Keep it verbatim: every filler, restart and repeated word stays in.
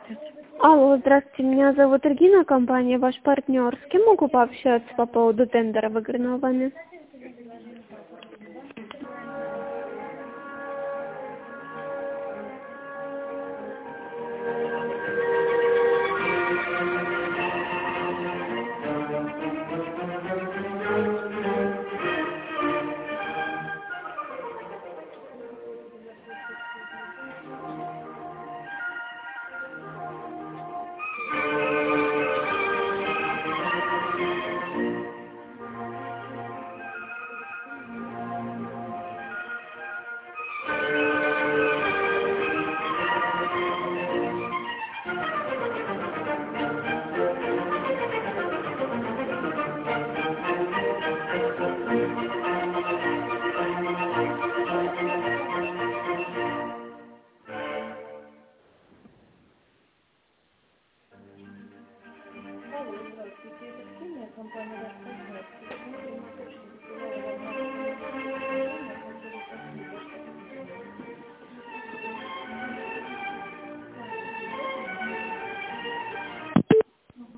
Алло, здравствуйте, меня зовут Регина, компания «Ваш партнер». С кем могу пообщаться по поводу тендера, выигранного вами? Алло, здравствуйте, это Ксения, компания «Ваш партнер».